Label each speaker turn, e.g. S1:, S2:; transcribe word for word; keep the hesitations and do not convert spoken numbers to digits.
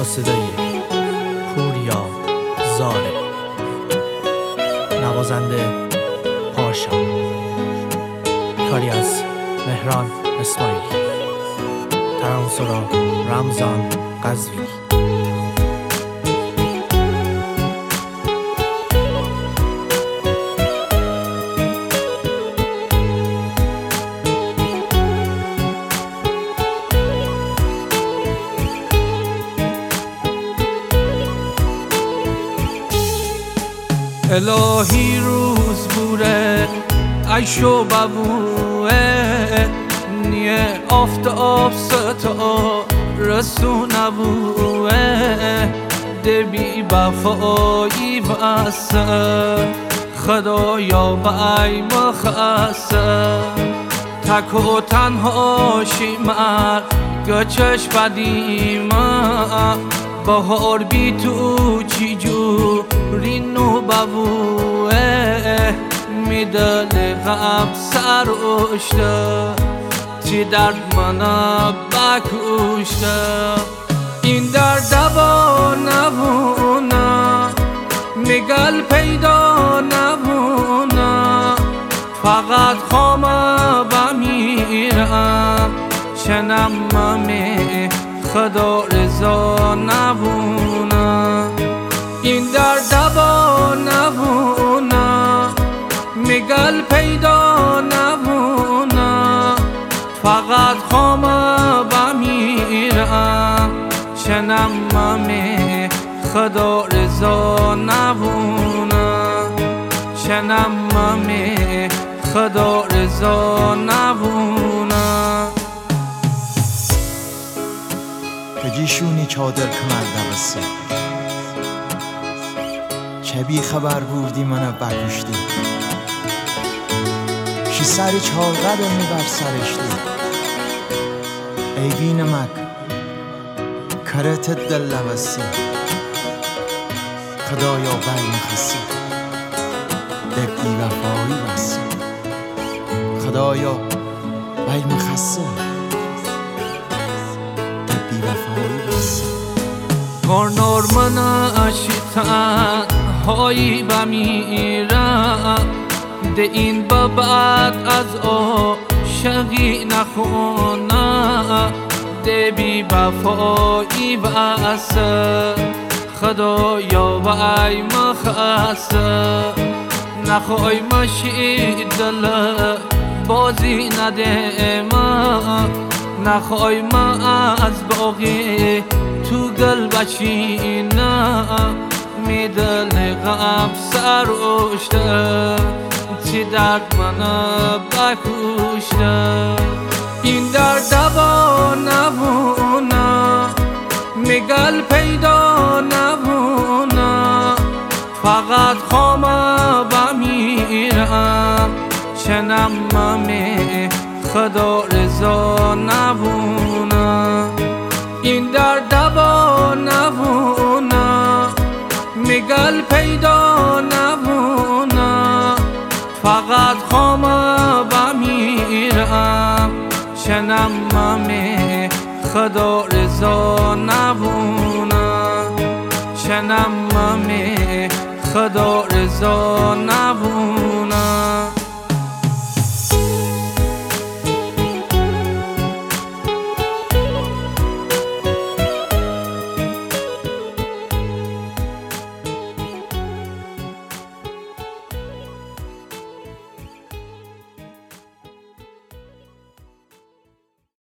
S1: با صدای پوریا زاره، نوازنده پاشا، کاری از مهران اسماعیلی، ترانسورا رمضان قزوینی.
S2: الهی روز بوره عیش و ببوه نیه آفتاب ستا رسو نبوه دبی بفایی واسه خدایا بای مخصه تک و تنها شیمر گچش بدیمه بهار بی تو چی جوری نو ببوه میدل غم سر اشته چی درد منو بکشته این درد با نبونه میگل پیدا نبونه فقط خوامه بمیرم چنم ممی خدا رضا نبونه این درد با نبونه میگل پیدا نبونه فقط خوامه بمیرم چنم ممی خدا رضا نبونه چنم ممی خدا رضا نبونه
S3: بگیشونی چادر کمر دبسته چه بی خبر بودی منو بکشتی شی سری چهار قدمی بر سرشتی ای بی نمک کرت دل لبستی خدایا بی مخصی دب بی وفایی بستی خدایا بی مخصی
S2: کارنار من اشیتن هایی بمیرم ده این بابت از عاشقی نخونم ده بی وفایی واسه خدایا وای مخصه نخوای مشی دل بازی نده من نخوای ما از باقی تو گل بچینم میدل غم سر اشته چی درد منو بکشته این درد با نبونه میگل پیدا نبونه فقط خوامه بمیرم چنم ممی خدا رضا نبونه این درد با نبونه میگل پیدا نبونه فقط خوامه بمیرم چنم ممی خدا رضا نبونه چنم ممی خدا رضا نبونه